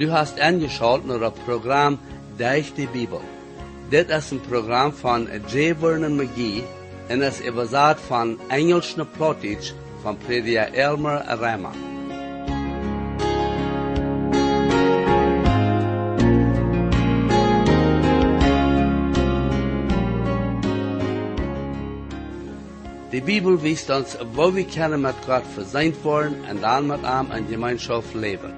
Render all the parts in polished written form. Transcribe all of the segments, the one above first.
Du hast eingeschaltet naar het programma Durch die Bibel. Dit is een programma van J. Vernon McGee en is überzet van Engels naar Plattdeutsch van prediker Elmer Rama. De Bibel wijst ons, wo we kunnen met God verzeind worden en dan met hem in gemeenschap leven.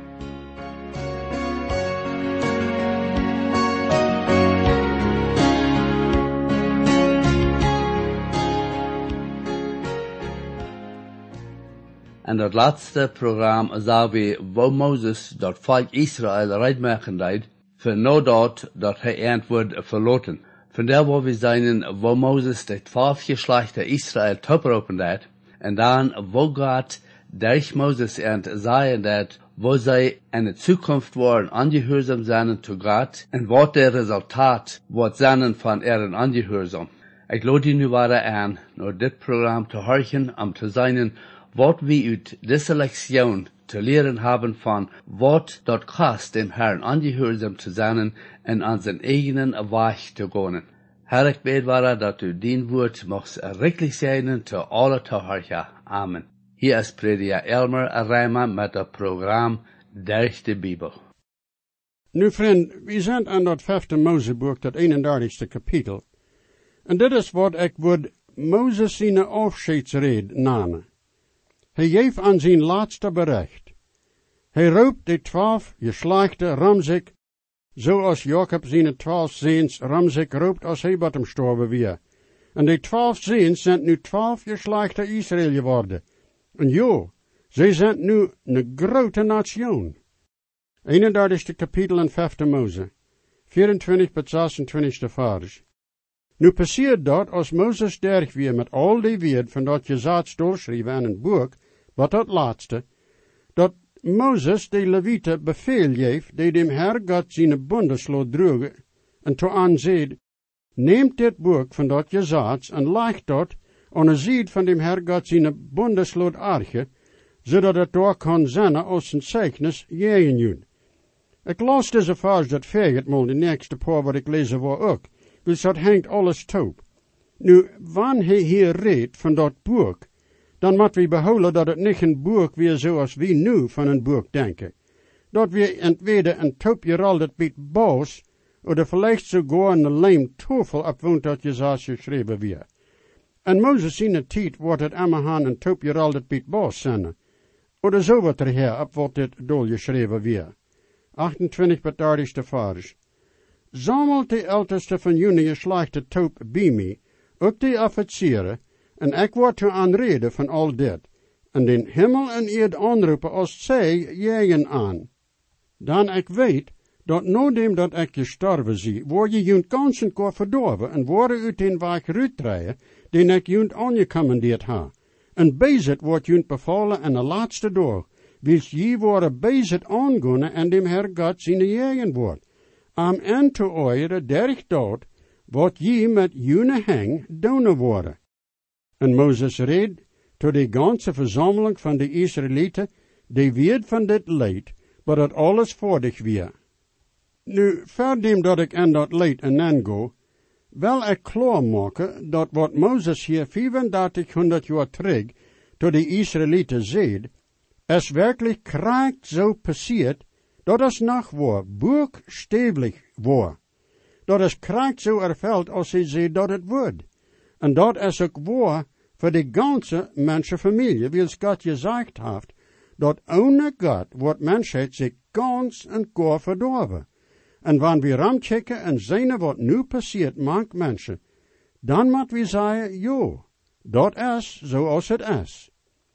En dat laatste programma zagen we wo Moses dat volk Israël rechtmaken deed, voor nadat dat hij eind wordt verloten. Vandaar waar we zijn wo Moses de 12 geslachten Israël topropen deed, en dan wo God durch Moses eind zei dat wo zij in de toekomst worden angehoorzaam zijn tot God, en wat de resultaat wordt zijn van ihren angehoorzaam. Ik lood je nu weer aan, naar dit programma te horen, om te zijn wat we uit deze lektion te leren hebben van wat dat kost dem Herrn angehoorzaam te zijn en aan zijn eigen weg te gaan. Herr, ik bid dat u dien woord mocht rekelijk zijn te alle te horen. Amen. Hier is prediker Elmer Rama met het programma Durch de Bibel. Nu vriend, we zijn aan dat 5e Mozeboek, dat 31ste kapitel. En dit is wat ik word Mozes zijn afscheidsred namen. Hij geeft aan zijn laatste bericht. Hij roept de 12 geslachte Ramsek, zoals Jacob zijn 12 zoons Ramsek roept als hij wat hem gestorven weer. En de 12 zoons zijn nu 12 geslachte Israël geworden. En jo, zij zijn nu een grote nation. 31ste kapitel en 5e Mose, 24 tot 26 vers. Nu passeert dat als Mozes derg weer met al die woord van dat gezaad doorschrijven in een boek, wat dat laatste, dat Mozes de Levieten beveel geeft, die dem Herr God zijn bundesloot droegen, en to aanzeed, neemt dit boek van dat gezaad en legt dat aan een zied van dem Herr God zijn bundesloot arche, zodat het door kan zijn als een zeichnis jeen jun. Ik las deze vers dat veegt mal de nächste paar wat ik lezen wil ook, dus dat hangt alles toe. Nu, wanneer hij hier redt van dat boek, dan moet we behouden dat het niet een boek weer zoals we nu van een boek denken. Dat we entweder een toopje al dat biedt boos, of vielleicht sogar een leem tofel opwoont dat je zoals geschreven weer. En Mozes in de tijd wordt het allemaal een toopje al dat biedt boos zijn. Of zo wordt er her op wat dit doel geschreven weer. 28 betardigste vers. Zamelt de älteste van jullie geslachte toop bij mij, ook de officieren, en ik word te aanreden van al dit, en den hemel en eerd aanroepen als zij jegen aan. Dan ik weet, dat nadat dat ik gestorven zie, word je junt ganzen kor verdorven, en worden uit den weg uitrijden, den ik junt aangecommandeerd ha. En bezit wordt junt bevallen en de laatste dag, wils je worden bezit aangonnen en dem Herr God zijn jegen wordt. Am end te oire derg dood, wat je met june heng doen worden. En Mozes reed tot de ganse verzameling van de Israëlieten, die weet van dit leed, maar dat alles voordig weer. Nu, verdien dat ik aan dat leed en aango, wil ik klaarmaken dat wat Mozes hier 3500 jaar terug tot de Israëlieten zeid, is werkelijk kraakt zo passiert, dat is nog waar, buchstäblich waar. Dat is kraakt zo erveld als hij zei dat het wordt. En dat is ook waar voor de ganze mensenfamilie, wils God gezegd heeft, dat ohne God wordt mensheid zich ganz en gar verdorven. En wanneer we ramchecken en zien wat nu passiert mank mensen, dan moet we zeggen, jo, dat is zoals het is.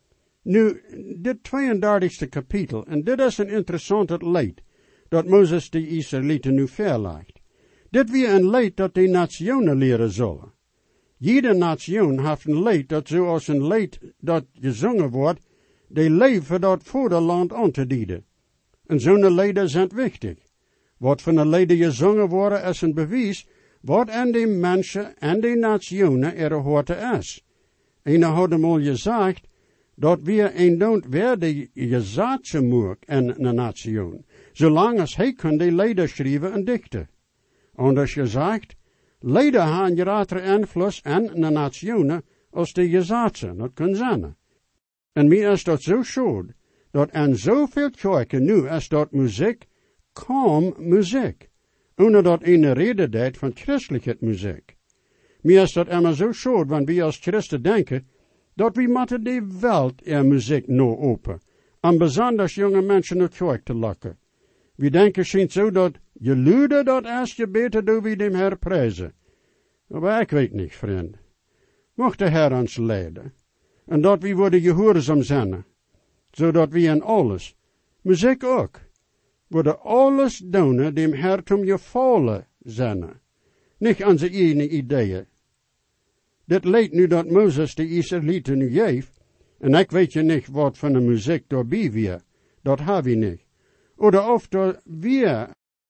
Nu, dit 32ste kapitel, en dit is een interessant leed, dat Mozes de Israëlieten nu verlegt. Dit weer een leed dat de nationen leren zullen. Jede nation heeft een leed dat zoals een leed dat gezongen wordt, de leven dat vaderland aan te dienen. En zo'n leden zijn wichtig. Wat van de leden gezongen worden is een bewijs wat aan de mensen en de nationen er hoort is. En hij had hem al gezegd, dat we een don't werden gezaadse moek in een nation. Zolang als hij kan die Lieder schrijven en dichten. Anders gezegd, Lieder hebben grotere invloed en de nationen als de gezaten, dat kan zijn. En mij is dat zo schuld, dat in zoveel kerken nu is dat muziek kaum muziek, ohne dat een reden deed van christelijke muziek. Mij is dat immer zo schuld, wanneer wij als Christen denken, dat we moeten de wereld muziek nou open, en besonders jonge mensen naar kerk te lokken. We denken schijnt zo dat je luider dat is, je beter doe wie dem Herr prijzen. Maar ik weet niet, vriend. Mocht de Herr ons leiden. En dat we worden gehoorzaam zijn. Zodat we in alles, muziek ook, worden alles doen dem Herr om je vallen zijn. Niet aan zijn eigen ideeën. Dit leidt nu dat Mozes de Israëlieten nu geeft. En ik weet je niet wat van de muziek daarbij weer. Dat heb we niet. Of dat we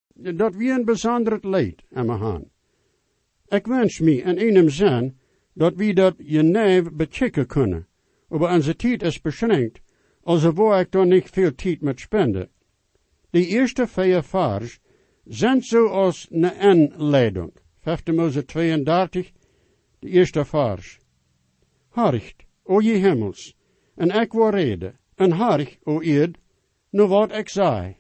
een bijzonder leid aan me gaan. Ik wens me in einem zin dat we dat je neef bechecken kunnen. Maar onze tijd is beschränkt, also waar ik dan niet veel tijd met spenden. De eerste 4 vers zijn zoals een inleiding. 5 Mose 32, de eerste vers. Harcht, o je hemels, en ik wil reden, en harcht, o eerd, naar wat ik zei.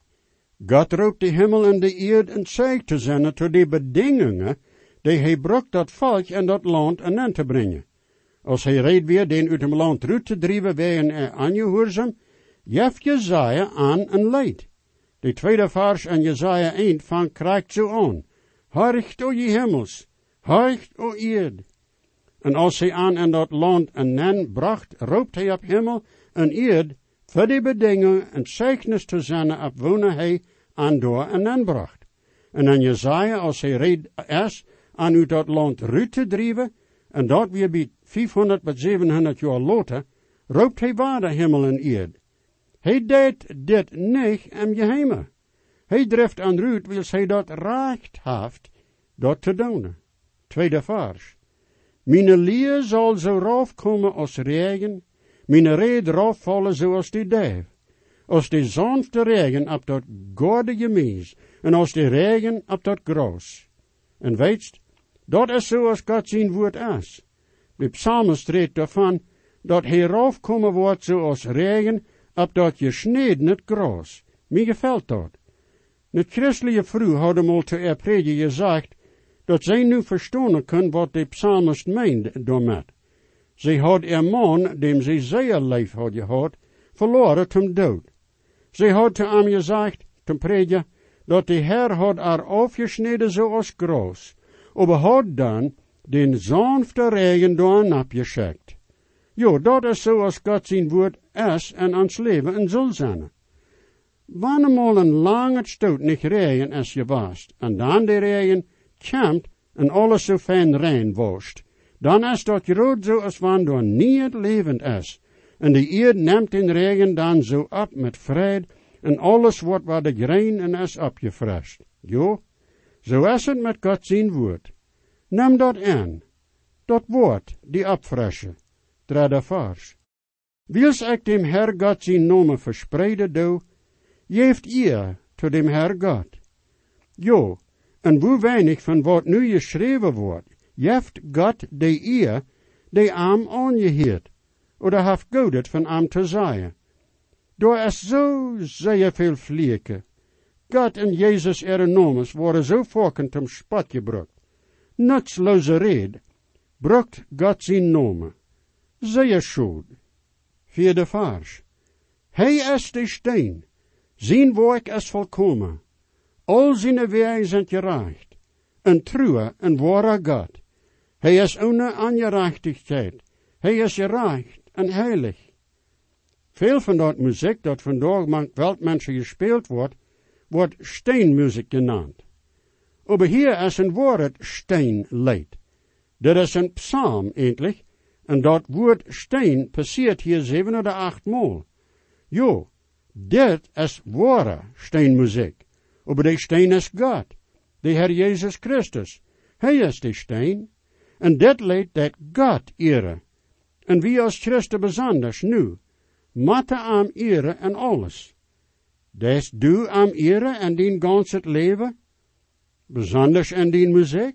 God roept de hemel en de eerd en zegt te zijn tot de bedingingen die hij brokt dat volk en dat land aan te brengen. Als hij reed weer den uit het land terug te drijven wegen aangehoorzaam, jeft Jezaja aan een leid. De tweede vers in Jezaja 1 van krijgt zo aan. Harcht o je hemels, harcht o eerd. En als hij aan in dat land een nen bracht, roept hij op hemel en eerd, voor die bedingen en zeichnis te zijn op wonen hij aan door en nen bracht. En in Jezaja, als hij reed is, aan uit dat land ruit te drijven, en dat weer bij 500 tot 700 jaar later, roept hij waar de hemel en eerd. Hij deed dit niet in geheime. Hij drift aan Ruut, wils hij dat recht heeft, dat te doen. Tweede vers. Mijn leer zal zo rauf komen als regen, mijn red rauf vallen zoals die duif. Als die zanfte regen op dat gorde mees, en als die regen op dat gras. En weetst, dat is zoals God zijn woord is. De psalmist redt daarvan, dat hij raufkomen wordt zoals regen op dat gesneden gras. Mij gefällt dat. De christelijke vrouw had hem al te predigen gezegd, dat zij nu verstaan kan wat de psalmist meent daarmee. Zij had een man, dem zij zeer lief had gehad, verloren ten dood. Zij had te hem gezegd, ten predigen, dat de Heer had haar afgesneden zoals gras, maar had dan den zanfte regen door afgeschikt. Jo, dat is zoals God zijn woord is en ons leven en zal zijn. Wanneer een lange stoot niet regen is geweest, en dan de regen komt en alles zo fijn rein wascht, dan is dat groot zo als wanneer niet levend is. En de eerd neemt den regen dan zo op met vrede, en alles wordt waar de grein en is opgefresst. Jo, zo is het met God zijn woord. Neem dat in. Dat woord, die opfressen. Derde vers. Wils ik dem Herr God zijn naam verspreiden doe, geeft eer tot dem Herr God. Jo, en hoe weinig van wat nu geschreven wordt, geeft God de eer, die am aangeheerd, oder heeft God het van am te zeggen. Door is zo zeer veel vlieken. God en Jezus namens worden zo volkend om spot gebruikt. Nutsloze red, brukt God zijn naam. Zeer schuld. Vierde vers. Hij is de steen, zijn werk is volkomen. Al zijn wegen zijn gerecht, een trouwe en ware God. Hij is ohne ongerechtigheid, hij is gerecht en heilig. Veel van dat muziek dat vandaag met weltmensen gespeeld wordt steenmuziek genaamd. Maar hier is een woord steenlied. Dat is een psalm eigenlijk, en dat woord steen passeert hier 7 oder 8 maal. Jo, dit is ware steenmuziek. Maar de steen is God, de Heer Jezus Christus. Hij is de steen, en dit leidt dat God ere. En wie als Christen besonders nu, matte aan ere en alles. Des du am Ehre en dien ganset leven? Besonders in dien muziek?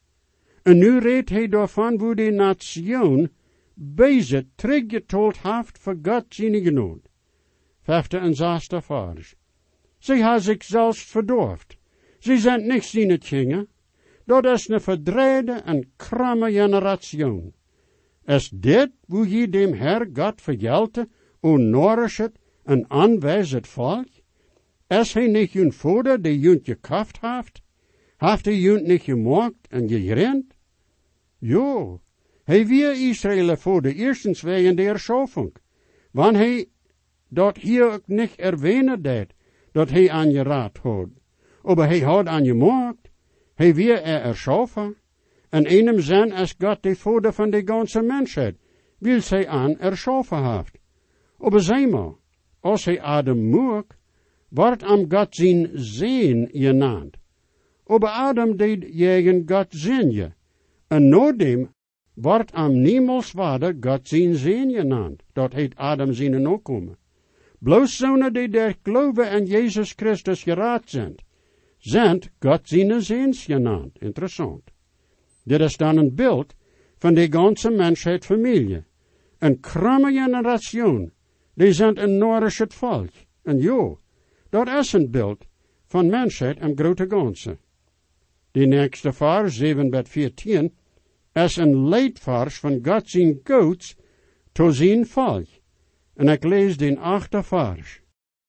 En nu redt hij daarvan wo die nation bezig teruggetold heeft voor God zijn genoeg. 5e en 6e vers. Zij ha zich zelfs verdorft. Zij zijn niet zijn kinderen. Dat is een verdreide en kramme generation. Is dit wo je dem Herr God vergelte, onnorischet en aanwijzet volk? Is hij niet hun vader die junt gekaft heeft? Heeft hij junt niet gemaakt en gerend? Jo, hij weer Israël voor de eerstens wegen der erschaffung. Wanneer hij dat hier ook niet erwähnen deed, dat hij aan je raad had. Aber hij had aan je gemaakt. Hij weer erschaffen. En einem zijn is God de vader van de ganze mensheid, wil zij aan erschaffen heeft. Aber zeg maar, als hij Adam maakt, wordt am God zijn zin genaamd. Aber Adam deed jegen God zin je. En nadem wordt am niemals waarder God zijn zin genaamd. Dat heet Adam zijn nakomen. Bloos zonen die der geloven en Jezus Christus geraad zijn God zijn zins genaamd. Interessant. Dit is dan een beeld van de ganze mensheid familie. Een kramme generation, die zijn een Noordische volk. En jo, dat is een beeld van mensheid en grote ganse. De nächste vers, 7-14, is een leidvers van God zijn goeds tot zijn volk. En ik lees den 8e vers.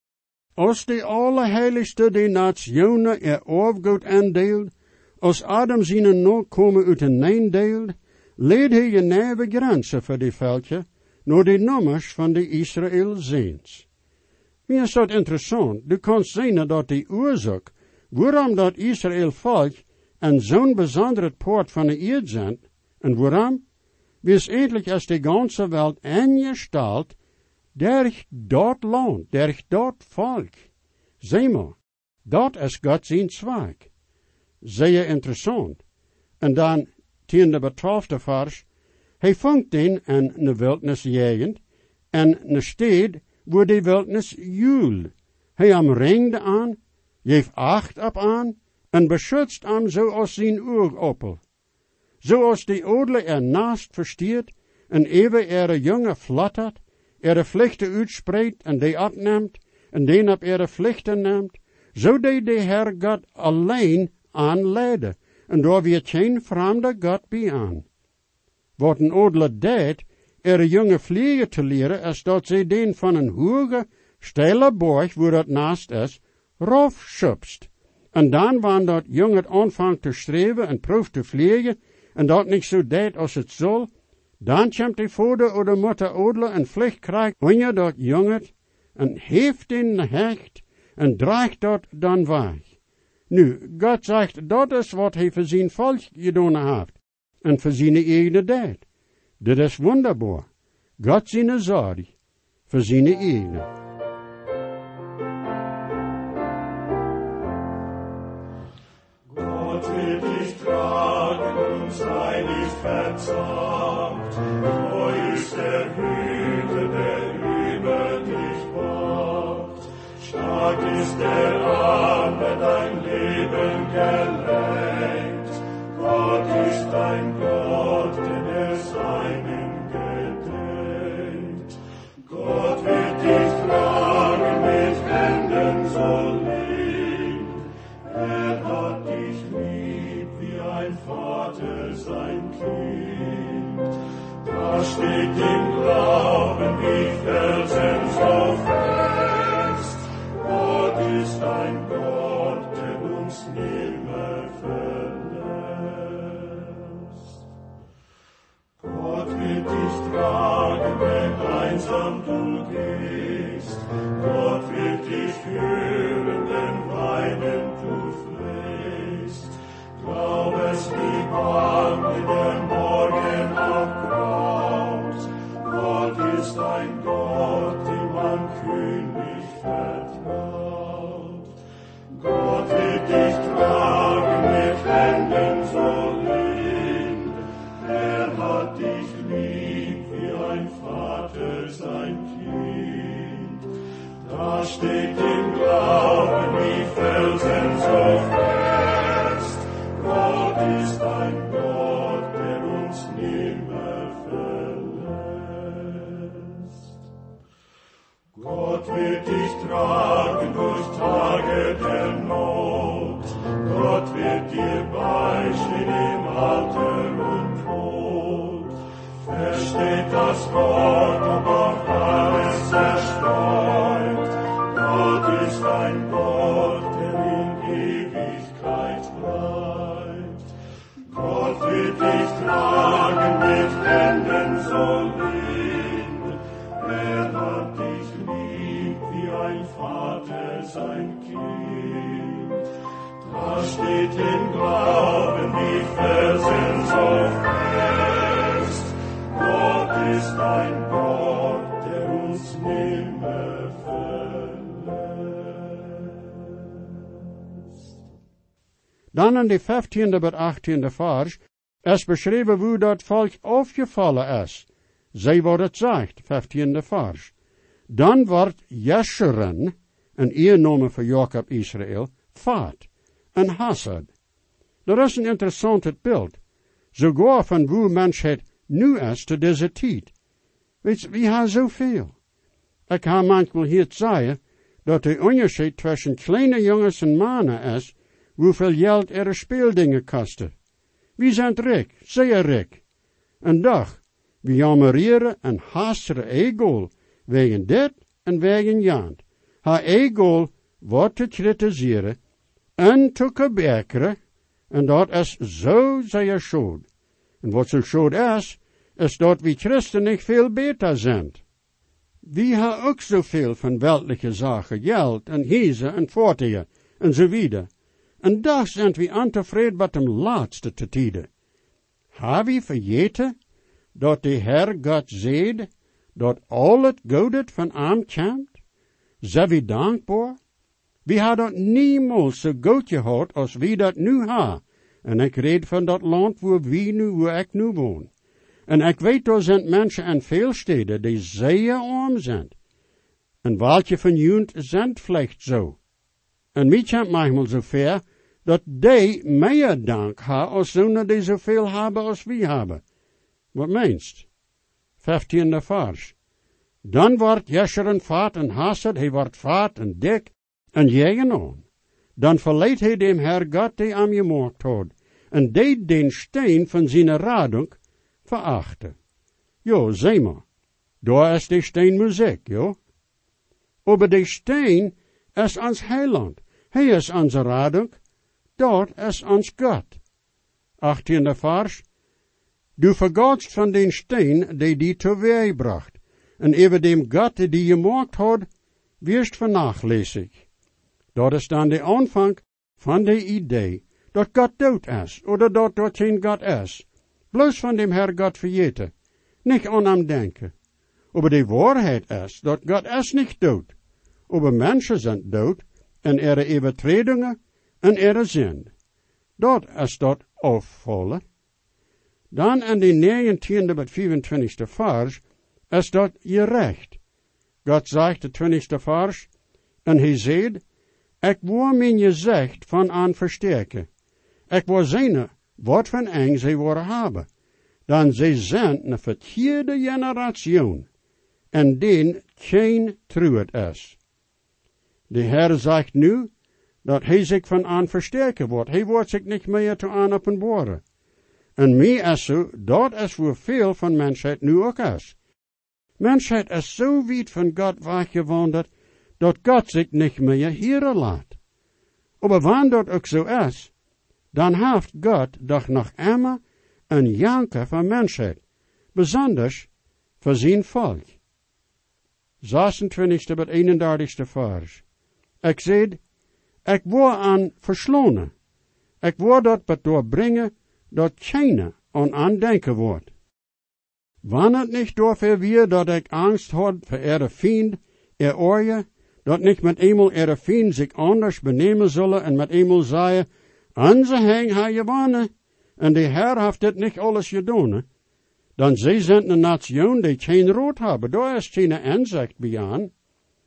Als de Allerheiligste de nationen afgoed aandeelt, als Adam zijn nakomen uit een deelt, leed hij je nieuwe grenzen voor die veldje, naar de nummers van de Israëlzeens. Mir is dat interessant. Du kannst zien dat de oorzaak, waarom dat Israël volk en zo'n bijzondere poort van de eerd zijn, en waarom? Wees eindelijk als de ganze wereld ingesteld, durch dat land, durch dat volk. Zie maar, dat is God zijn zweig. Zeer interessant. En dan, 10-12 vers, hij vangt den in een wildnisjegend, en een stad waar de wildnis juul. Hij omringde aan, geeft acht op aan, en beschützt hem zoals zijn oogappel. Zoals de odele naast versteert, en even jonge flattert, vlichten uitspreidt en die opneemt, en den op vlichten neemt, zo deed de Heer God alleen aanleiden, en daar weer geen vreemde God bij aan. Wat een odele deed, jonge vliegen te leren, is dat zij den van een hoge, steile borg, waar dat naast is, rafschubst. En dan wanneer dat jong het aanvangt te streven en proeft te vliegen, en dat niet zo deed als het zal, dan komt de vader of de moeder odele en vliegt krijgt wanneer dat jonget, en heeft in hecht, en draagt dat dan weg. Nu, God zegt, dat is wat hij voor zijn volk gedaan heeft, en voor zijn eigen deed. Dit is wonderbaar. God zijn zorg, voor zijn eigen. Gott will dich tragen und sei nicht verzagt. Treu ist der Hüter, der über dich wacht. Stark ist der Arm, der dein Leben gelenkt. Gott ist dein Gott, denn er seinen gedenkt. Gott wird dich tragen mit Händen so lieb. Hat dich lieb wie ein Vater sein Kind. Da steht im Glauben wie Felsen so fest. Gott ist ein Gott, der uns nimmer verlässt. Gott wird dich tragen, wenn einsam du gehst. Gott wird dich führen, wenn weinen du flehst. Glaub es wie bang, wie der Morgen auch graut. Gott ist ein Gott, den man Felsen so fest. Gott ist ein Gott, der uns nimmer verlässt. Gott wird dich tragen durch Tage der Not. Gott wird dir beistehen im Alter und Tod. Versteht das Wort, ob auch alles zerstäubt. Gott ist ein Gott, der in Ewigkeit bleibt. Gott wird dich tragen mit Händen so lieb. Er hat dich lieb wie ein Vater sein Kind. Da steht im Glauben die Felsen so fest. Gott ist ein Gott, der uns nimmer verlässt. Dan in de 15e tot 18e vers is beschreven hoe dat volk aufgefallen is. Zij wordt het zegt, 15e vers. Dan wordt Jeshurun, een eername voor Jacob Israël, vaat en Hassad. Dat is een interessant beeld. Sogar van hoe mensheid nu is te deze tijd. Weet je, we hebben zoveel. Ik heb manchmal hier zeggen dat de onderscheid tussen kleine jongens en mannen is, hoeveel geld ihre speeldingen kosten. We zijn rijk, zeer rijk. En doch, we jammeren en haasteren Egol wegen dit en wegen jant. Haar Egol wordt te kritiseren en te gebekeren, en dat is zo zeer schuld. En wat zo schuld is dat we Christen niet veel beter zijn. We hebben ook zoveel van weltliche zaken, geld en huizen en voertuigen en zo wieder. En toch zijn we ontevreden met de laatste te tijden. Hebben we vergeten dat de Heer God zegt dat al het goede van hem komt? Zijn we dankbaar? We hebben dat niemals zo goed gehad als we dat nu hebben. En ik red van dat land waar ik nu woon. En ik weet, er zijn mensen in veel steden die zeer arm zijn. En welke van jullie zijn vielleicht zo. En mij komt manchmal zo ver, dat die meer dank hebben als zonen die zoveel hebben als we hebben. Wat meinst? 15e vers. Dan wordt Jeshurun vaat en Hassad, hij wordt vaat en dik en jegen. Dan verleidt hij dem Herr God die am gemaakt had, en deed den steen van zijn radung verachten. Jo, zeg maar, daar is de steen muziek, jo. Aber de steen is ons heiland, hij is onze radung, dat is ons God. 18e vers. Du vergotst van den steen die teweeg bracht, en over dem God die gemaakt had, wirst vernachlässig. Dat is dan de aanvang van de idee dat God dood is, oder dat geen God is. Bloos van dem Herr God vergeten, niet aan hem denken. Aber de waarheid is dat God is niet dood. Aber mensen zijn dood, en ihre overtredingen, en ihre zin. Dat is dat opvallen. Dan in de 19e tot 25e vers is dat gerecht. God zegt de 20e vers, en hij zegt, ik wil mijn gezicht van aan versterken. Ik wil zien wat van eng zij worden hebben. Dan zij zijn een verkeerde generatie, en den geen truet is. De Heer zegt nu, dat hij zich van aan versterken wordt. Hij wordt zich niet meer te aan openbaren. En mij is zo, dat is voor veel van mensheid nu ook is. Mensheid is zo wijd van God weggewanderd, dat God zich niet meer hier laat. Maar wanneer dat ook zo is, dan heeft God toch nog immer een janker van mensheid, besonders voor zijn volk. 26 tot 31 vers. Ik zei, ik word aan verslonen. Ik word dat bet doorbrengen, dat keiner aan denken wordt. Wanneer het niet doorver weer dat ik angst had voor ihre vriend, oorje, dat niet met eenmaal ihre vriend zich anders benemen zullen en met eenmaal zeggen, onze heng ha gewonnen, en de Heer heeft dit niet alles gedaan, dan zij zijn een nation die geen rood hebben, daar is geen inzicht bij aan.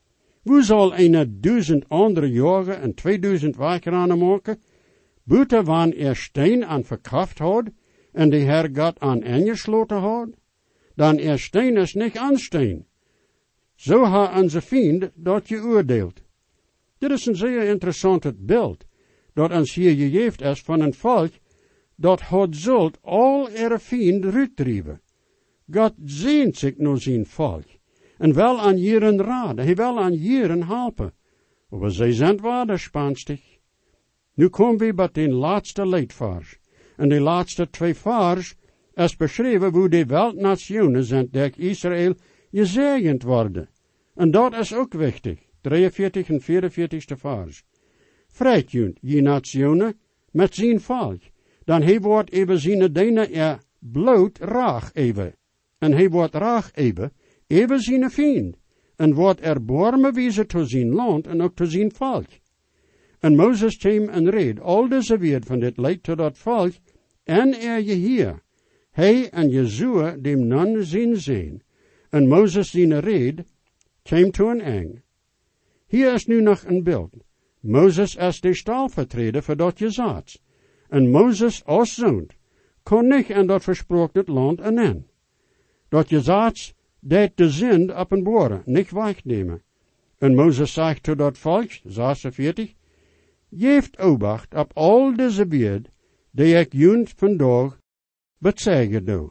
Hoe zal een 1000 andere jaren en 2000 wijkranen maken? Buiten wanneer steen aan verkracht had, en de Heer God aan aangesloten had? Dan er steen is niet aan steen. Zo ha onze vriend dat geoordeeld. Dit is een zeer interessant beeld, dat ons hier gegeven is van een volk, dat had zult al ihre vrienden uitdrijven. God zeent zich naar zijn volk, en wel aan jeren raden, hij wil aan jeren helpen. Maar zij zijn waardespanstig. Nu komen we bij de laatste leedvars. En de laatste 2 vers is beschreven hoe de wereldnationen zijn door Israël gezegend worden. En dat is ook wichtig. 43 en 44ste vers. Vrijtjunt, je nationen, met zijn volk. Dan hij wordt even zijn dienen bloot raag even. En hij wordt raag even zijn vriend. En wordt borme wezen tot zijn land en ook tot zijn volk. En Mozes kwam en reed al deze weer van dit leid tot dat volk, en je hier. Hij en Jezua dem nan zien. En Mozes zijn reed, kwam to een eind. Hier is nu nog een beeld. Mozes is de stalvertreder voor dat Jezaats. En Mozes als zoon kon niet in dat versproken land en dat Jezaats deed de zin openbaren, niet wegnemen. En Mozes zegt tot dat volk, 46, geeft obacht op al deze beeld, die ik junt vandaag bezeigen doe.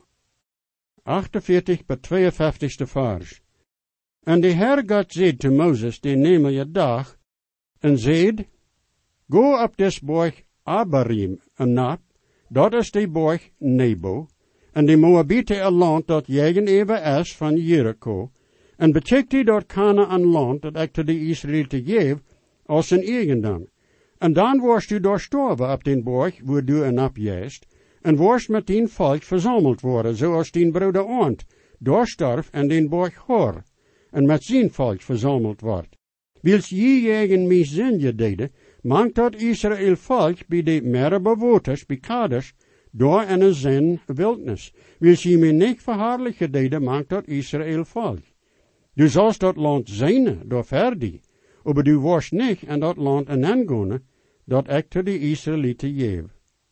48 bij 52ste vers. En de Heer God zei te Mozes, die neem je dag, en zeid, go op des borg Abarim, en nat, dat is de borg Nebo, en de Moabite land dat jegen even is van Jericho, en betrekt die dat Kanaan land dat ik te de Israëlieten geef, als een eigendom. En dan worst u doorstorven op den borg, waar du en opjeest, en worst met die volk verzameld worden, zoals die broeder Ont doorstorf en den borg Hor, en met zijn volk verzameld wordt. Wils je jegen mij zin je deden, maakt dat Israël volk bij de meer bewoners, bij Kadesh, door en een zin wildnis. Wils je mij niet verhaarlijken deden, maakt dat Israël volk. Du zalst dat land zijn, door verdi, aber du worst niet in dat land en aangaan, dat ik te de Israëlieten geef.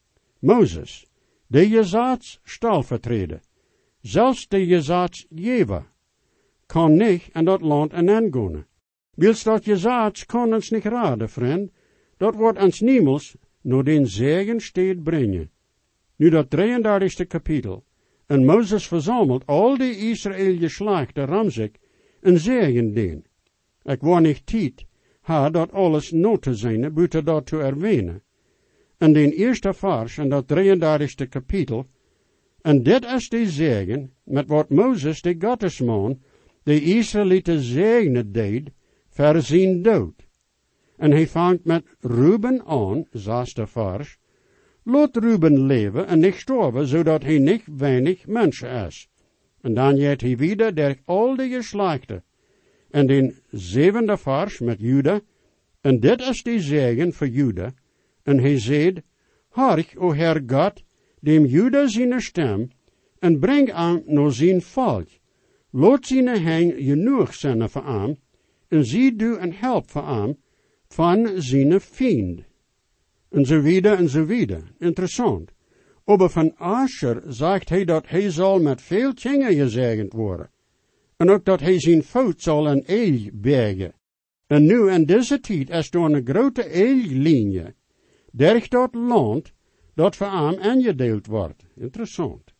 Mozes, de Jezaats stalvertreder, zelfs de Jezaats gever, kan niet in dat land en aangaan. Wils dat Jezaats kan ons niet raden, vriend, dat wordt ons niemals naar den zegen steed brengen. Nu dat 33ste kapitel, en Mozes verzamelt al de Israël geslachten ramzik en zegen deen. Ik wou niet tijd dat alles not te zijn, buiten dat te erwähnen. En den eerste vers en dat 33ste kapitel, en dit is de zegen, met wat Mozes de Gottesman, de Israëlieten zegenen deed, voor zijn dood. En hij vangt met Ruben aan, 6e vers, laat Ruben leven en niet sterven, zodat hij niet weinig mensen is. En dan jet hij wieder door al de geslachten. En den 7e vers met Juda, en dit is de zegen voor Juda. En hij zeid, hark, o Heer God, dem Juda zijn stem, en breng aan naar zijn volk. Laat zijn hang genoeg zijn voor hem, en zie du een help voor hem, van zijn vriend. En zo wieder en zo wieder. Interessant. Aber van Asher zegt hij dat hij zal met veel dingen gezegend worden. En ook dat hij zijn voet zal een eil bergen. En nu in deze tijd is door een grote eillinie, durch dat land, dat voor hem aangedeeld wordt. Interessant.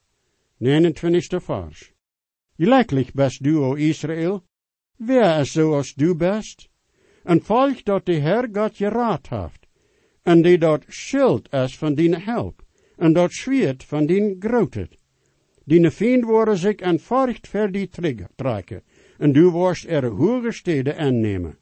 29ste vers. Gelijkelijk best du, o Israël, wer is zoals du best? Een volk dat de Heer God geraad heeft, en die dat schild is van die help, en dat zwiert van die grootheid. Die vriend worden zich en voort ver die trekken, en du worst hoge steden aannemen.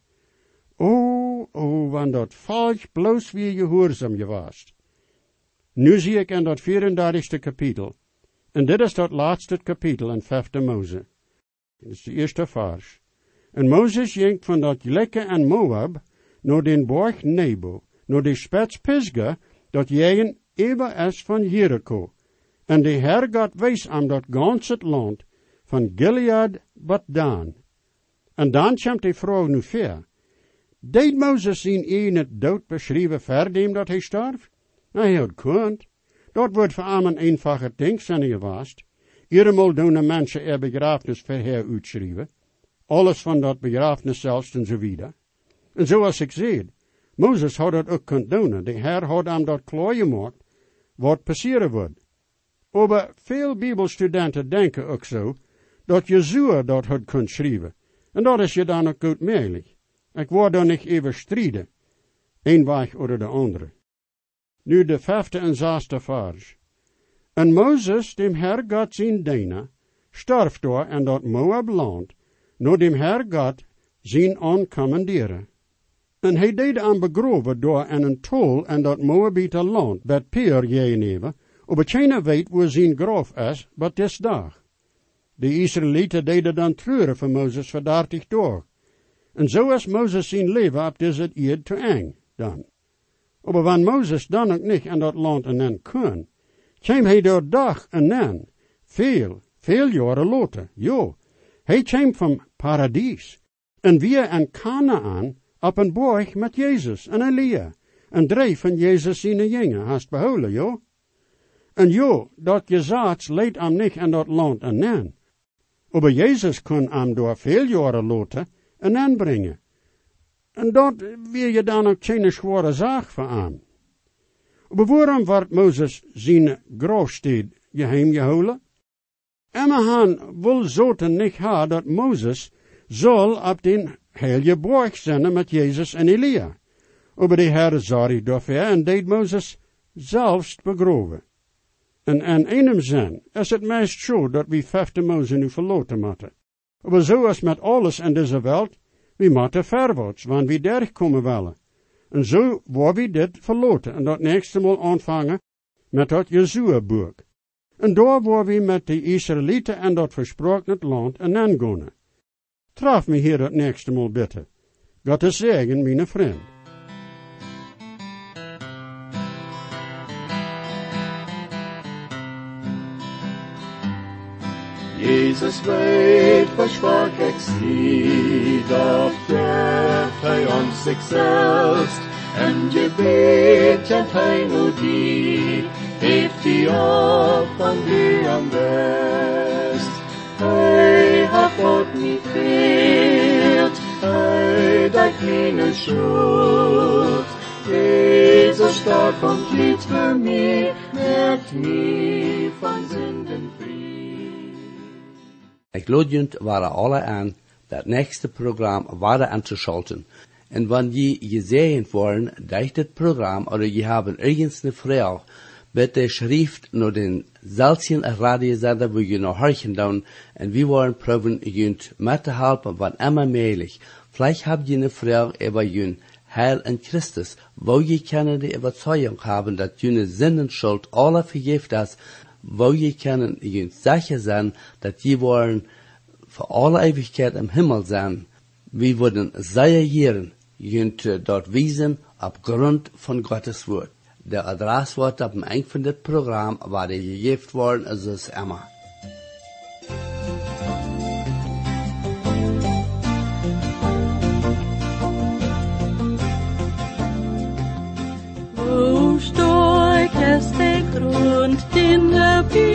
Want dat volk bloos wie gehoorzaam geweest. Nu zie ik in dat 34ste kapitel, en dit is dat laatste kapitel in 5e Mose. Dit is de eerste vers. En Mozes ging van dat Lekke en Moab naar den borg Nebo, naar de spits Pisga, dat jegen even is van Jericho. En de Heer God wees aan dat ganse land, van Gilead tot Dan. En dan komt de vrouw nu ver, Deed Mozes zijn ene dood beschrijven verdem dat hij starf? Hij had kunt. Dat wordt voor hem een eenvoudig ding zijn geweest. Iedermaal doen de mensen er begrafenis voor haar uitschrijven. Alles van dat begrafenis zelfs en zo wieder. En zoals ik zei, Mozes had dat ook kunnen doen. De Heer had hem dat klaar gemaakt, wat passeren wordt. Maar veel bibelstudenten denken ook zo, dat Jezua dat had kunnen schrijven. En dat is je dan ook goed mogelijk. Ik word dan niet even strijden. Een weg of de andere. Nu de 5e en 6e vers. En Mozes, dem Herr God zijn diener, starf door en dat Moab land, no dem Herr God zijn aankommanderen. En hij deed aan begroven door en een tol en dat Moabite land, bet Peer jeneven, aber keiner weet waar zijn graf is, but des dag. De Israëlieten deden dan treuren voor Mozes voor 30 dagen. En zo is Mozes zijn leven op deze eerd te eng dan. Maar wanneer Mozes dan ook niet in dat land en dan kon, kwam hij door dag en dan, veel jaren later, jo. Hij kwam van paradijs. En weer in Kanaan op een borg met Jezus en Elia. En 3 van Jezus zijn jongen, hast behouden, jo. En jo, dat Jezaats leidt hem niet in dat land en dan. Maar Jezus kon hem door veel jaren later en dan brengen. En dat wil je dan ook geen zware zaak voor hem. Maar waarom wordt Mozes zijn grafsteen geheim gehouden? Emmerhan wil zoten niet ha dat Mozes zal op den heilige borg zijn met Jezus en Elia. Maar de Heer zorgde daarvoor en deed Mozes zelfs begroven. En in einem zin is het meest zo dat we 5e Mose nu verloten moeten. Maar zoals met alles in deze wereld, we moeten verwaarts, wanneer we derg komen willen. En zo waar we dit verloten en dat nächste Mal aanvangen met dat Jezua-boek. En daar waar we met de Israëlieten en dat versproken land en aangaan. Traf me hier dat nächste Mal bitte. God te zegen, mijn vriend. Jesus weet, versprach ik zie, dat geeft hij ons zichzelf, en gebed kent hij nu die, heeft die op van wie am best. Hij hat God niet geert, hij dekt meine schuld. Jezus starb und litt für mich, merkt mich von Sünden frei. Ik lade jullie waren alle aan dat nächste programma weiter anzuschalten. Und wenn je gesehen wollen, durch das Programm oder je haben irgendeine Frage, bitte schrift nur den selben Radiosender, wo je noch horchen dann, und wir wollen probieren, jullie mitzuhelfen, wann immer möglich. Vielleicht habt ihr eine Frage über jullie Heil in Christus, wo je können die Überzeugung haben, dass jullie Sinnenschuld alle vergift ist, wo je können jullie sicher sein, dass je wollen für alle Ewigkeit im Himmel sein. Wir würden sehr gern jullie dort wiesen, aufgrund von Gottes Wort. Der Adresswort auf dem Ende von das Programm war der gegeben worden, also ist immer. Wo stark ist der Grund, den der